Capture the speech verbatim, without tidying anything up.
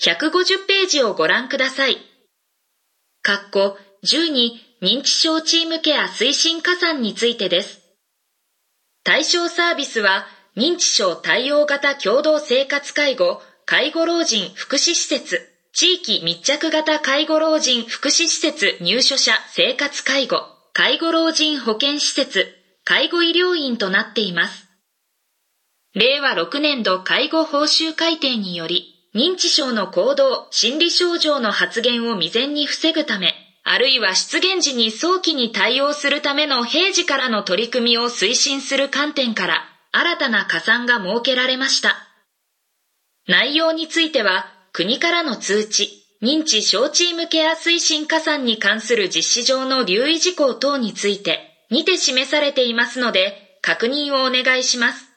ひゃくごじゅっページをご覧ください。括弧じゅうに認知症チームケア推進加算についてです。対象サービスは認知症対応型共同生活介護、介護老人福祉施設、地域密着型介護老人福祉施設入所者生活介護、介護老人保健施設、介護医療院となっています。れいわろくねん度介護報酬改定により、認知症の行動、心理症状の発現を未然に防ぐため、あるいは出現時に早期に対応するための平時からの取り組みを推進する観点から、新たな加算が設けられました。内容については、国からの通知、認知症チームケア推進加算に関する実施上の留意事項等について、にて示されていますので、確認をお願いします。